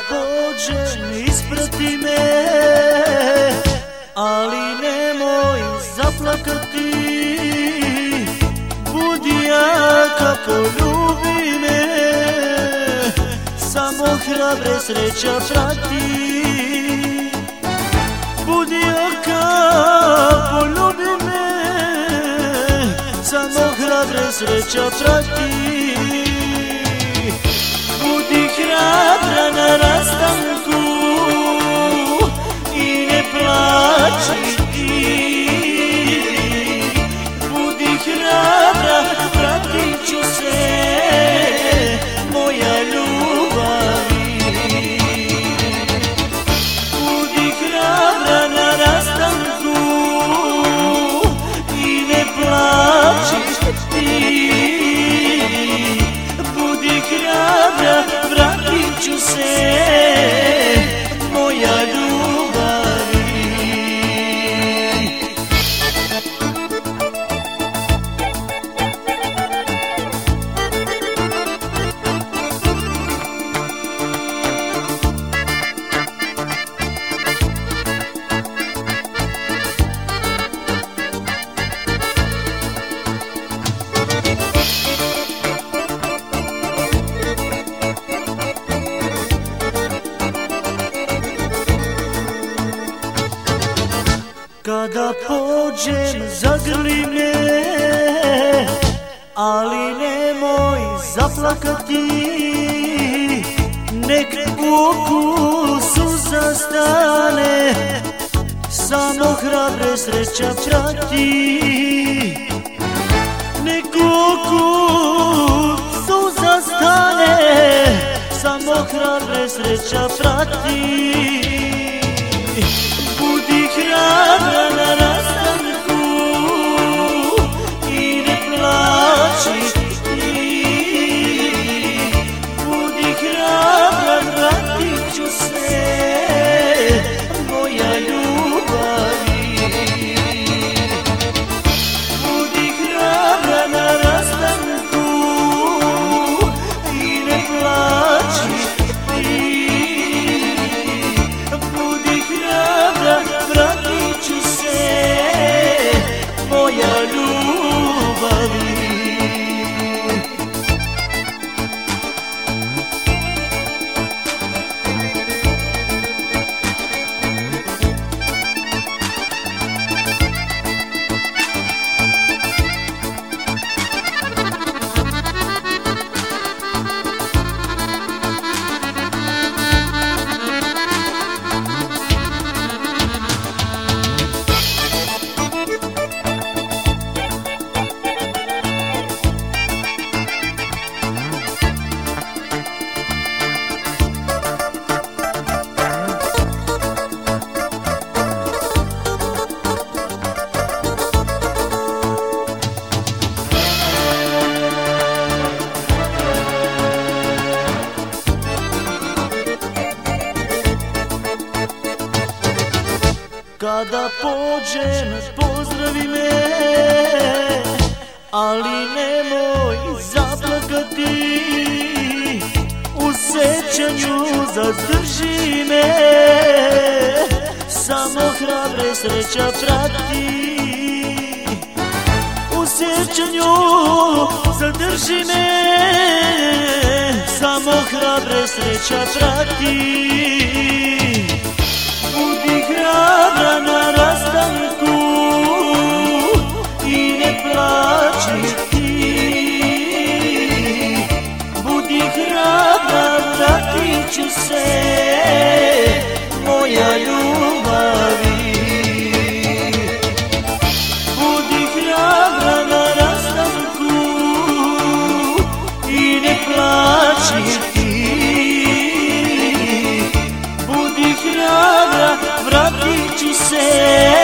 pođem, isprati me, ali nemoj zaplakati. Budi jaka, poljubi me, samo hrabre sreća prati. Budi jaka, poljubi me, samo hrabre sreća prati. Budi hrabra na rastanku i ne plači ti. Budi hrabra, vratit ću se, moja ljubavi. Budi hrabra na rastanku i ne plači ti. Budi hrabra, vratit ću se, moja ljubavi. Kada pođem, zagrli me, ali nemoj zaplakati. Nek u oku suza stane, samo hrabre sreća prati. Nek u oku suza stane, samo hrabre sreća prati. Budi hrabra na rastanku i ne plači ti. Budi hrabra, vratit ću se, moja ljubavi. Budi hrabra na rastanku i ne plači ti. Budi hrabra, vratit ću se, moja ljubavi. Kada pođem, pozdravi me, ali nemoj zaplakati. U sećanju zadrži me, samo hrabre sreća prati. U sećanju zadrži me, samo hrabre sreća prati. Budi hrabra na rastanku i ne plači ti. Budi hrabra, vratit ću se, moja ljubavi. Budi hrabra na rastanku i ne plači ti. Budi hrabra, vratit ću se,